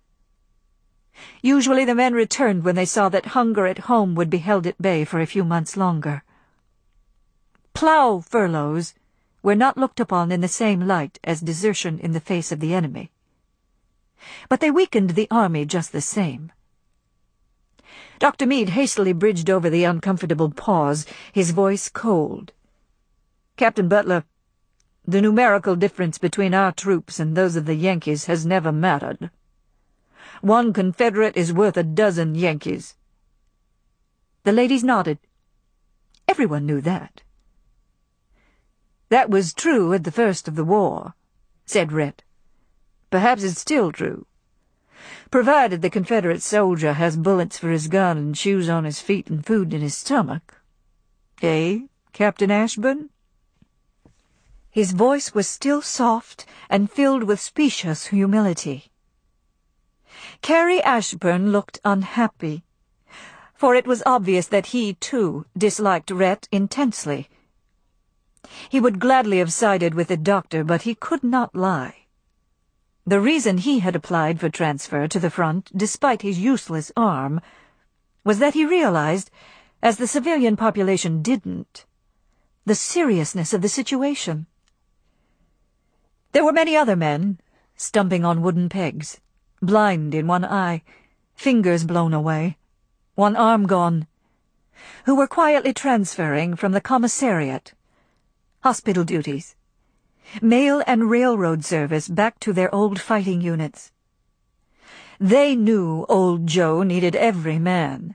Usually the men returned when they saw that hunger at home would be held at bay for a few months longer. Plough furloughs were not looked upon in the same light as desertion in the face of the enemy. But they weakened the army just the same. Doctor Meade hastily bridged over the uncomfortable pause, his voice cold. "Captain Butler, the numerical difference between our troops and those of the Yankees has never mattered. One Confederate is worth a dozen Yankees." The ladies nodded. Everyone knew that. "That was true at the first of the war," said Rhett. "Perhaps it's still true, provided the Confederate soldier has bullets for his gun and shoes on his feet and food in his stomach. Eh, Captain Ashburn?" His voice was still soft and filled with specious humility. Carrie Ashburn looked unhappy, for it was obvious that he, too, disliked Rhett intensely. He would gladly have sided with the doctor, but he could not lie. The reason he had applied for transfer to the front, despite his useless arm, was that he realized, as the civilian population didn't, the seriousness of the situation. There were many other men, stumping on wooden pegs, blind in one eye, fingers blown away, one arm gone, who were quietly transferring from the commissariat, hospital duties, mail and railroad service back to their old fighting units. They knew old Joe needed every man.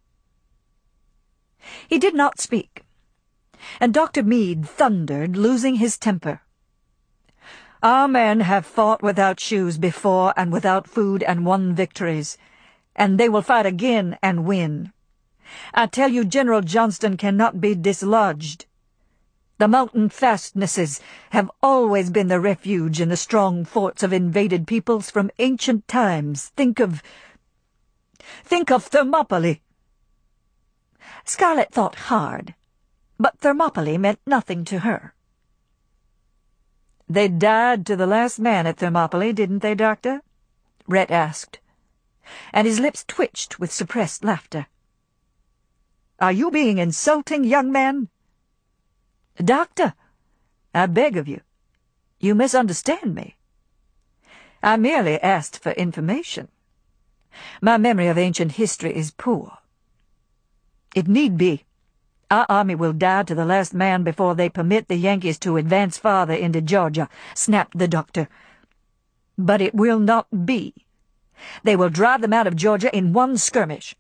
He did not speak, and Doctor Meade thundered, losing his temper. "Our men have fought without shoes before and without food and won victories, and they will fight again and win. I tell you, General Johnston cannot be dislodged. The mountain fastnesses have always been the refuge and the strong forts of invaded peoples from ancient times. Think of... think of Thermopylae." Scarlett thought hard, but Thermopylae meant nothing to her. "They died to the last man at Thermopylae, didn't they, Doctor?" Rhett asked, and his lips twitched with suppressed laughter. "Are you being insulting, young man?" "Doctor, I beg of you. You misunderstand me. I merely asked for information. My memory of ancient history is poor. It need be. Our army will die to the last man before they permit the Yankees to advance farther into Georgia," snapped the doctor. "But it will not be. They will drive them out of Georgia in one skirmish."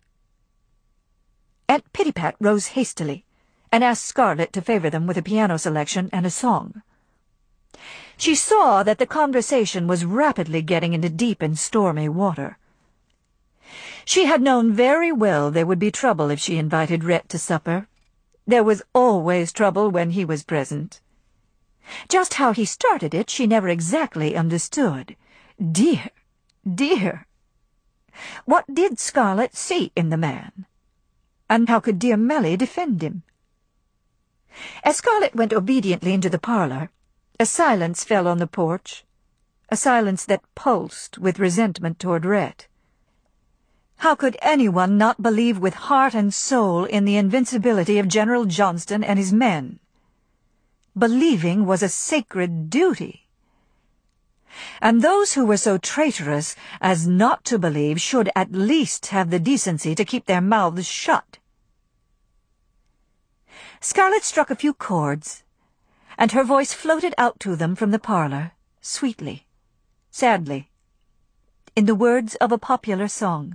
Aunt Pittypat rose hastily and asked Scarlett to favor them with a piano selection and a song. She saw that the conversation was rapidly getting into deep and stormy water. She had known very well there would be trouble if she invited Rhett to supper. There was always trouble when he was present. Just how he started it she never exactly understood. Dear, dear! What did Scarlett see in the man? And how could dear Melly defend him? As Scarlett went obediently into the parlor, a silence fell on the porch, a silence that pulsed with resentment toward Rhett. How could anyone not believe with heart and soul in the invincibility of General Johnston and his men? Believing was a sacred duty. And those who were so traitorous as not to believe should at least have the decency to keep their mouths shut. Scarlett struck a few chords, and her voice floated out to them from the parlor, sweetly, sadly, in the words of a popular song.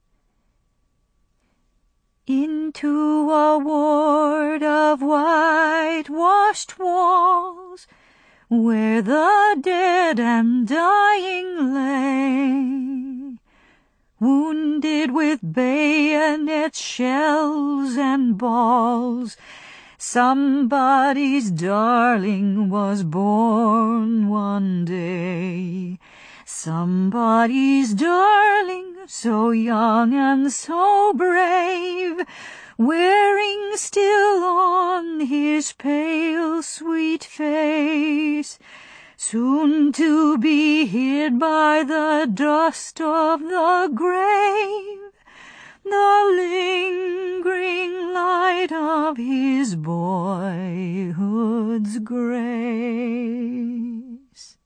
Into a ward of whitewashed walls, where the dead and dying lay, wounded with bayonets, shells, and balls, somebody's darling was born one day. Somebody's darling, so young and so brave, wearing still on his pale, sweet face, soon to be hid by the dust of the grave, the lingering light light of his boyhood's grace.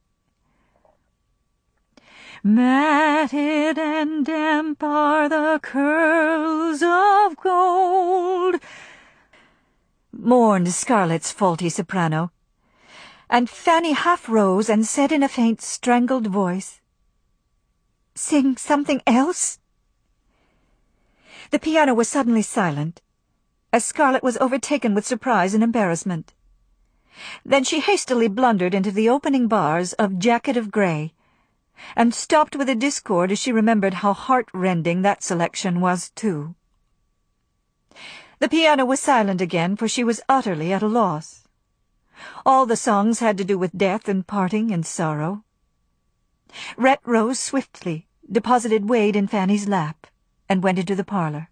Matted and damp are the curls of gold, mourned Scarlett's faulty soprano, and Fanny half rose and said in a faint, strangled voice, "Sing something else?" The piano was suddenly silent, as Scarlett was overtaken with surprise and embarrassment. Then she hastily blundered into the opening bars of Jacket of Grey, and stopped with a discord as she remembered how heart-rending that selection was, too. The piano was silent again, for she was utterly at a loss. All the songs had to do with death and parting and sorrow. Rhett rose swiftly, deposited Wade in Fanny's lap, and went into the parlor.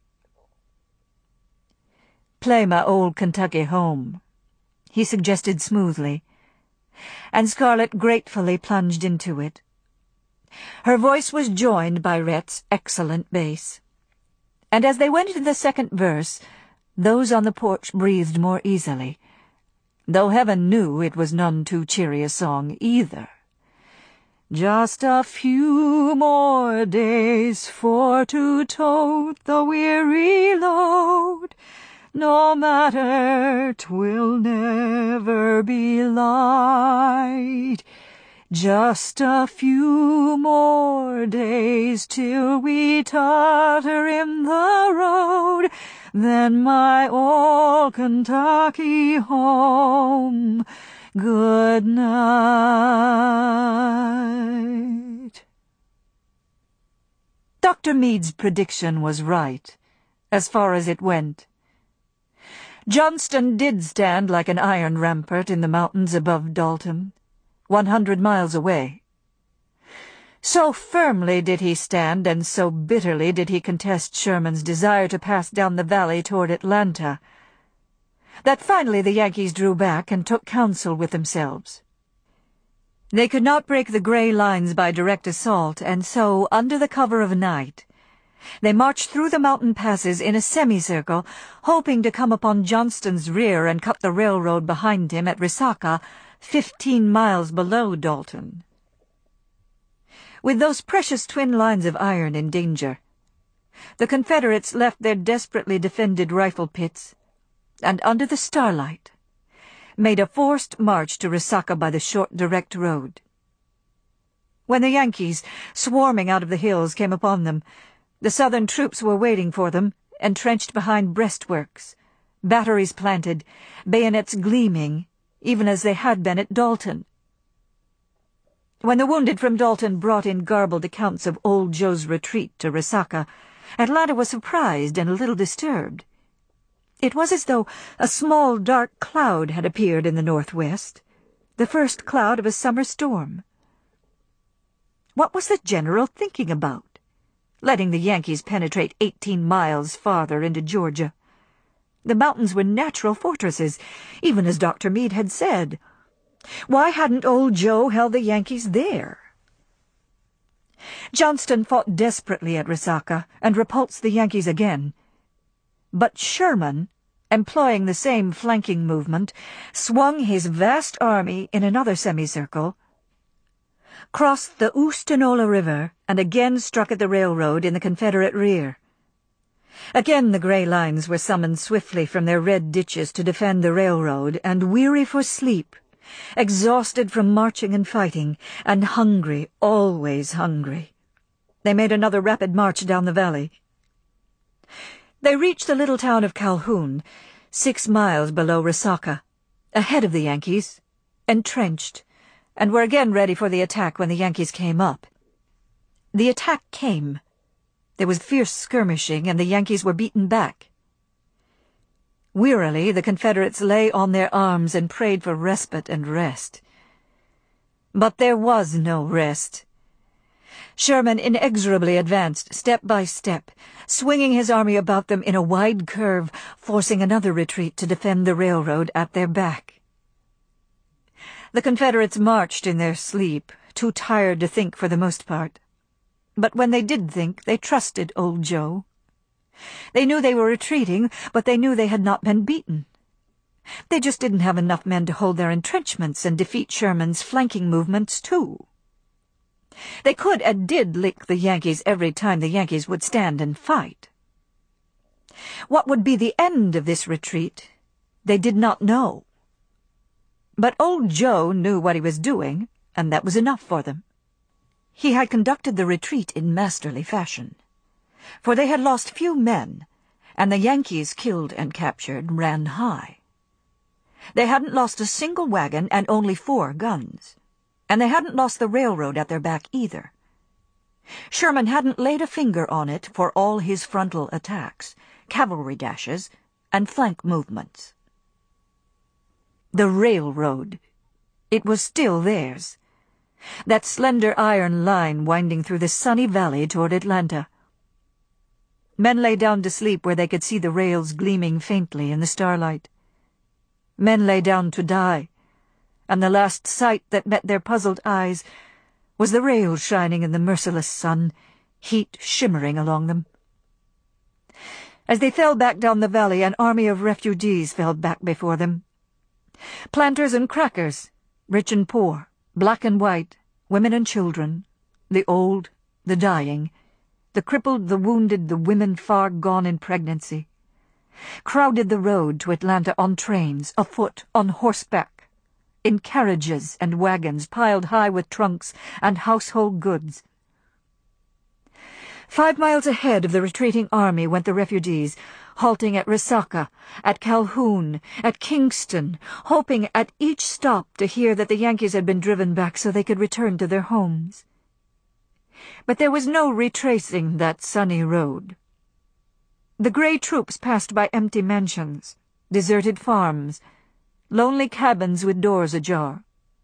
"Play my old Kentucky home," he suggested smoothly, and Scarlett gratefully plunged into it. Her voice was joined by Rhett's excellent bass, and as they went into the second verse, those on the porch breathed more easily, though heaven knew it was none too cheery a song either. Just a few more days for to tote the weary load, no matter, 'twill never be light. Just a few more days till we totter in the road, then my old Kentucky home, good night. Doctor Meade's prediction was right, as far as it went. Johnston did stand like an iron rampart in the mountains above Dalton, one hundred miles away. So firmly did he stand, and so bitterly did he contest Sherman's desire to pass down the valley toward Atlanta, that finally the Yankees drew back and took counsel with themselves. They could not break the gray lines by direct assault, and so, under the cover of night, they marched through the mountain passes in a semicircle, hoping to come upon Johnston's rear and cut the railroad behind him at Resaca, fifteen miles below Dalton. With those precious twin lines of iron in danger, the Confederates left their desperately defended rifle pits, and under the starlight made a forced march to Resaca by the short direct road. When the Yankees, swarming out of the hills, came upon them, the Southern troops were waiting for them, entrenched behind breastworks, batteries planted, bayonets gleaming, even as they had been at Dalton. When the wounded from Dalton brought in garbled accounts of Old Joe's retreat to Resaca, Atlanta was surprised and a little disturbed. It was as though a small dark cloud had appeared in the northwest, the first cloud of a summer storm. What was the general thinking about, letting the Yankees penetrate eighteen miles farther into Georgia? The mountains were natural fortresses, even as Doctor Meade had said. Why hadn't Old Joe held the Yankees there? Johnston fought desperately at Resaca and repulsed the Yankees again. But Sherman, employing the same flanking movement, swung his vast army in another semicircle, crossed the Oostenola River, and again struck at the railroad in the Confederate rear. Again the gray lines were summoned swiftly from their red ditches to defend the railroad, and weary for sleep, exhausted from marching and fighting, and hungry, always hungry, they made another rapid march down the valley. They reached the little town of Calhoun, six miles below Resaca, ahead of the Yankees, entrenched, and were again ready for the attack when the Yankees came up. The attack came. There was fierce skirmishing, and the Yankees were beaten back. Wearily, the Confederates lay on their arms and prayed for respite and rest. But there was no rest. Sherman inexorably advanced, step by step, swinging his army about them in a wide curve, forcing another retreat to defend the railroad at their back. The Confederates marched in their sleep, too tired to think for the most part. But when they did think, they trusted Old Joe. They knew they were retreating, but they knew they had not been beaten. They just didn't have enough men to hold their entrenchments and defeat Sherman's flanking movements, too. They could and did lick the Yankees every time the Yankees would stand and fight. What would be the end of this retreat, they did not know. But old Joe knew what he was doing, and that was enough for them. He had conducted the retreat in masterly fashion, for they had lost few men, and the Yankees killed and captured ran high. They hadn't lost a single wagon and only four guns, and they hadn't lost the railroad at their back either. Sherman hadn't laid a finger on it for all his frontal attacks, cavalry dashes, and flank movements. The railroad. It was still theirs. That slender iron line winding through the sunny valley toward Atlanta. Men lay down to sleep where they could see the rails gleaming faintly in the starlight. Men lay down to die, and the last sight that met their puzzled eyes was the rails shining in the merciless sun, heat shimmering along them. As they fell back down the valley, an army of refugees fell back before them. Planters and crackers, rich and poor, black and white, women and children, the old, the dying, the crippled, the wounded, the women far gone in pregnancy, crowded the road to Atlanta on trains, afoot, on horseback, in carriages and wagons piled high with trunks and household goods. Five miles ahead of the retreating army went the refugees, halting at Resaca, at Calhoun, at Kingston, hoping at each stop to hear that the Yankees had been driven back so they could return to their homes. But there was no retracing that sunny road. The gray troops passed by empty mansions, deserted farms, lonely cabins with doors ajar.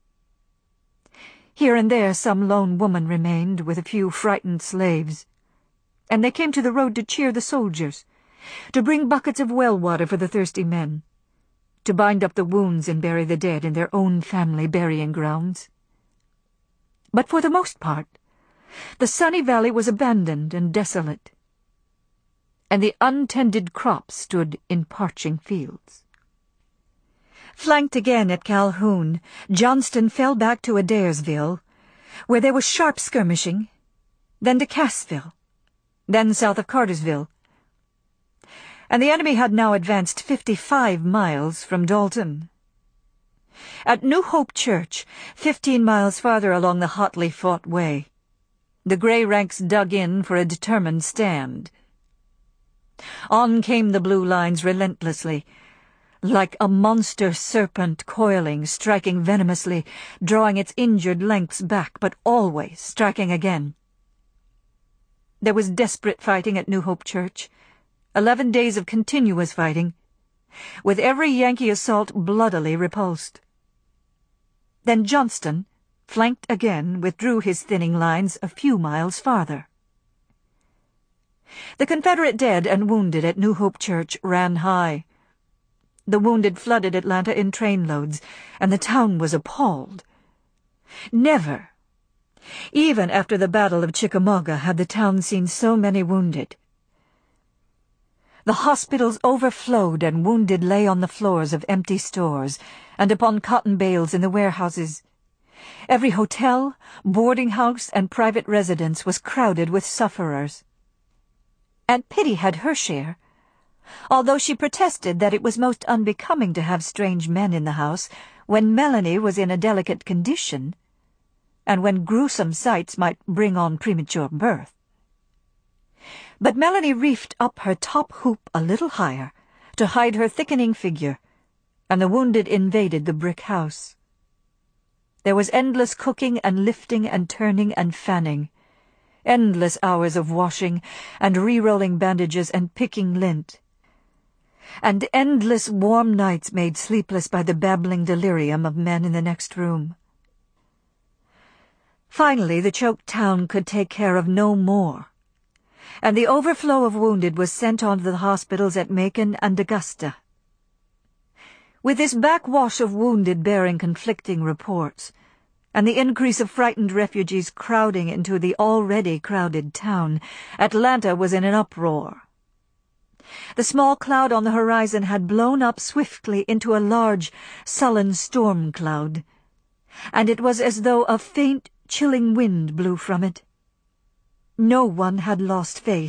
Here and there some lone woman remained with a few frightened slaves, and they came to the road to cheer the soldiers, to bring buckets of well water for the thirsty men, to bind up the wounds and bury the dead in their own family burying grounds. But for the most part, the sunny valley was abandoned and desolate, and the untended crops stood in parching fields. Flanked again at Calhoun, Johnston fell back to Adairsville, where there was sharp skirmishing, then to Cassville, then south of Cartersville, and the enemy had now advanced fifty-five miles from Dalton. At New Hope Church, fifteen miles farther along the hotly fought way, the gray ranks dug in for a determined stand. On came the blue lines relentlessly, like a monster serpent coiling, striking venomously, drawing its injured lengths back, but always striking again. There was desperate fighting at New Hope Church, eleven days of continuous fighting, with every Yankee assault bloodily repulsed. Then Johnston, flanked again, withdrew his thinning lines a few miles farther. The Confederate dead and wounded at New Hope Church ran high. The wounded flooded Atlanta in trainloads, and the town was appalled. Never, even after the Battle of Chickamauga, had the town seen so many wounded. The hospitals overflowed, and wounded lay on the floors of empty stores and upon cotton bales in the warehouses. Every hotel, boarding house, and private residence was crowded with sufferers. Aunt Pitty had her share, although she protested that it was most unbecoming to have strange men in the house when Melanie was in a delicate condition, and when gruesome sights might bring on premature birth. But Melanie reefed up her top hoop a little higher to hide her thickening figure, and the wounded invaded the brick house. There was endless cooking and lifting and turning and fanning, endless hours of washing and re-rolling bandages and picking lint, and endless warm nights made sleepless by the babbling delirium of men in the next room. Finally, the choked town could take care of no more, and the overflow of wounded was sent on to the hospitals at Macon and Augusta. With this backwash of wounded bearing conflicting reports, and the increase of frightened refugees crowding into the already crowded town, Atlanta was in an uproar. The small cloud on the horizon had blown up swiftly into a large, sullen storm cloud, and it was as though a faint, chilling wind blew from it. No one had lost faith.